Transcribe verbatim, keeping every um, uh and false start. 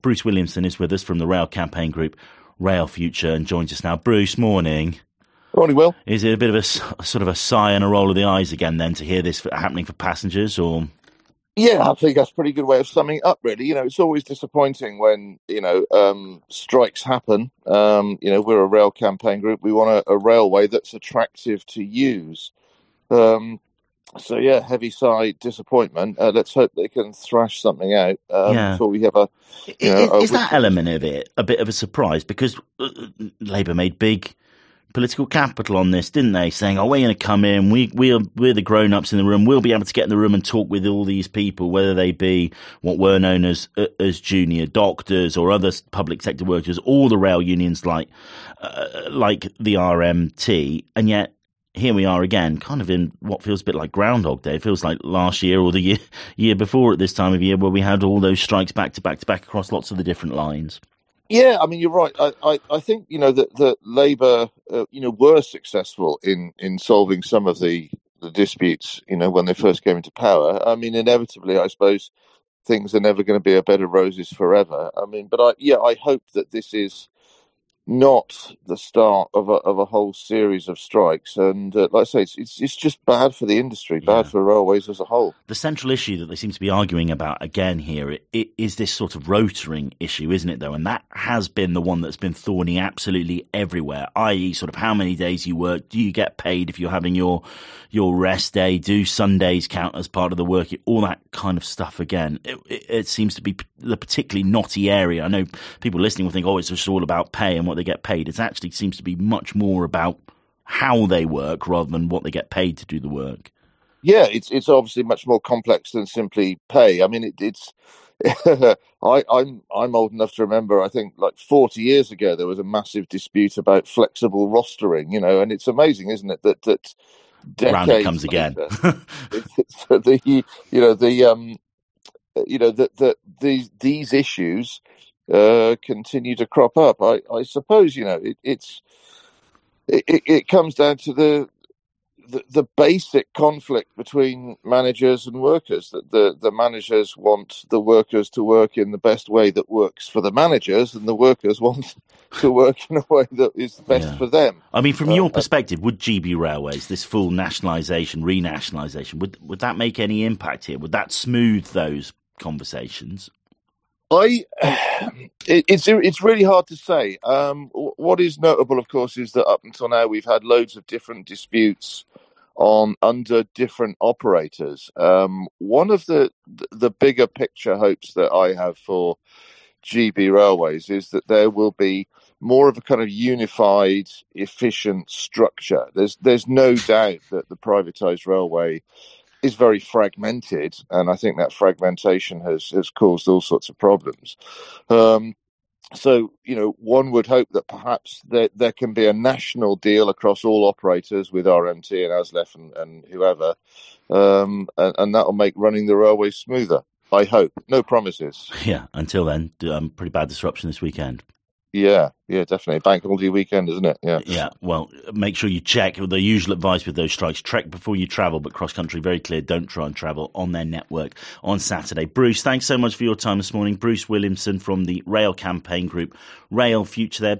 Bruce Williamson is with us from the Rail Campaign Group, Rail Future, and joins us now. Bruce, morning. Morning, Will. Is it a bit of a, a sort of a sigh and a roll of the eyes again then to hear this happening for passengers, or...? Yeah, I think that's a pretty good way of summing it up, really. You know, it's always disappointing when, you know, um, strikes happen. Um, you know, we're a rail campaign group. We want a, a railway that's attractive to use. Um, so, yeah, heavy sigh, disappointment. Uh, let's hope they can thrash something out um, yeah. before we have a... You know, is a, is that element of it a bit of a surprise? Because uh, Labour made big political capital on this, didn't they? Saying, "Oh, we're going to come in. We we're we're the grown-ups in the room. We'll be able to get in the room and talk with all these people, whether they be what were known as uh, as junior doctors or other public sector workers, all the rail unions like uh, like the R M T." And yet here we are again, kind of in what feels a bit like Groundhog Day. It feels like last year or the year year before at this time of year, where we had all those strikes back to back to back across lots of the different lines. Yeah, I mean, you're right. I, I, I think, you know, that, that Labour, uh, you know, were successful in, in solving some of the, the disputes, you know, when they first came into power. I mean, inevitably, I suppose things are never going to be a bed of roses forever. I mean, but I, yeah, I hope that this is not the start of a, of a whole series of strikes. And uh, like I say, it's, it's it's just bad for the industry, bad yeah. for railways as a whole. The central issue that they seem to be arguing about again here it, it is this sort of rotoring issue, isn't it, though? And that has been the one that's been thorny absolutely everywhere, that is sort of how many days you work, do you get paid if you're having your your rest day, do Sundays count as part of the work, all that kind of stuff again. It, it, it seems to be the particularly knotty area. I know people listening will think, oh, it's just all about pay and what they get paid. It actually seems to be much more about how they work rather than what they get paid to do the work. Yeah, it's it's obviously much more complex than simply pay. I mean, it, it's I, I'm I'm old enough to remember. I think like forty years ago there was a massive dispute about flexible rostering. You know, and it's amazing, isn't it, that that decades round it comes later, again. the you know the um you know that that these these issues uh, continue to crop up. I, I suppose you know it, it's it, it comes down to the, the the basic conflict between managers and workers. That the the managers want the workers to work in the best way that works for the managers, and the workers want to work in a way that is best yeah. for them. I mean, from uh, your perspective, would G B Railways, this full nationalisation, renationalisation, would would that make any impact here? Would that smooth those conversations? I, it, it's it's really hard to say. Um, what is notable, of course, is that up until now we've had loads of different disputes on under different operators. Um, one of the the bigger picture hopes that I have for G B Railways is that there will be more of a kind of unified, efficient structure. There's there's no doubt that the privatised railway is very fragmented, and I think that fragmentation has, has caused all sorts of problems. Um, so, you know, one would hope that perhaps there, there can be a national deal across all operators with R M T and ASLEF and, and whoever, um, and, and that will make running the railway smoother. I hope. No promises. Yeah, until then, um, pretty bad disruption this weekend. Yeah, yeah, definitely. Bank holiday weekend, isn't it? Yeah. Yeah, well, make sure you check. The usual advice with those strikes, trek before you travel, but cross-country, very clear, don't try and travel on their network on Saturday. Bruce, thanks so much for your time this morning. Bruce Williamson from the Rail Campaign Group, Rail Future there.